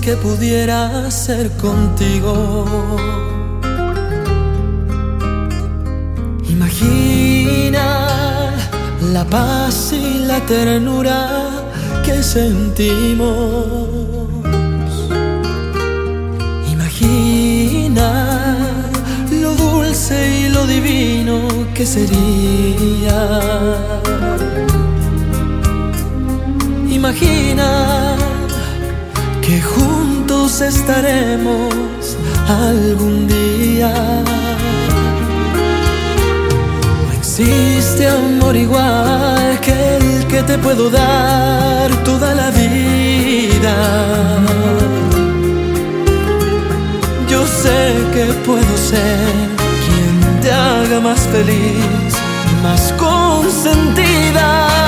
que pudiera ser contigo. Imagina la paz y la ternura que sentimos. Imagina lo dulce y lo divino que sería. Imagina que juntos estaremos algún día. No existe amor igual que el que te puedo dar toda la vida. Yo sé que puedo ser quien te haga más feliz, más consentida.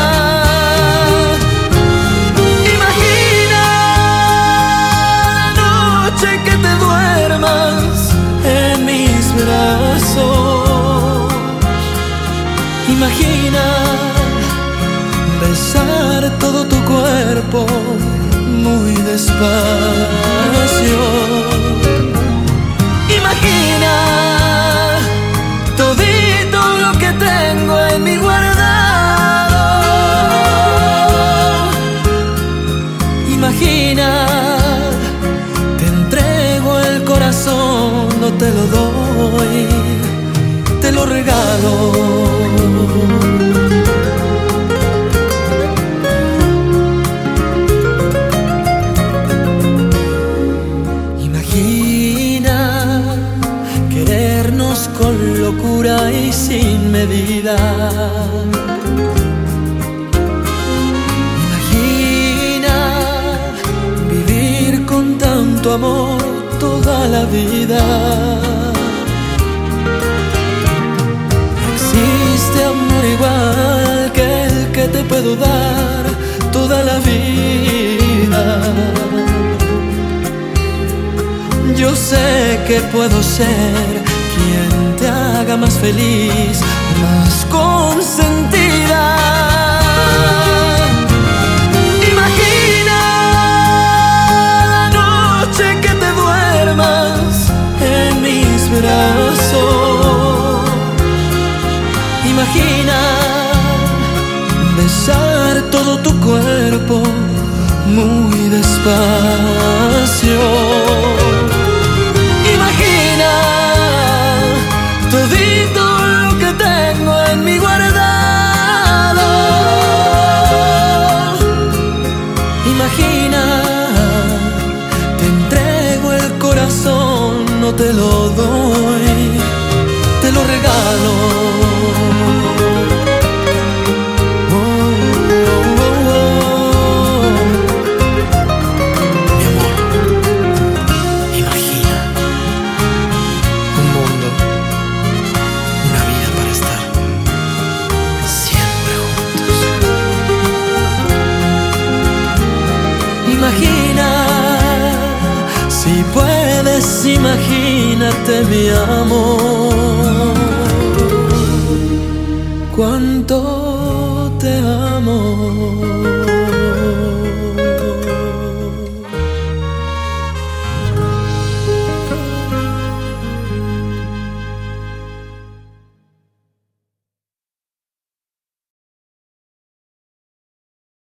Que te duermas en mis brazos. Imagina besar todo tu cuerpo muy despacio. Imagina todito lo que tengo en mi guardado. Imagina no te lo doy, te lo regalo. Imagina querernos con locura y sin medida. Imagina vivir con tanto amor toda la vida. No existe amor igual que el que te puedo dar toda la vida. Yo sé que puedo ser quien te haga más feliz, más consentida. En mis brazos. Imagina besar todo tu cuerpo muy despacio. Imagina todito lo que tengo en mi guardado. Imagina no te lo doy, te lo regalo. Oh, oh, oh, oh. Mi amor, imagina un mundo, una vida para estar siempre juntos. Imagina, si puedes, imagínate mi amor.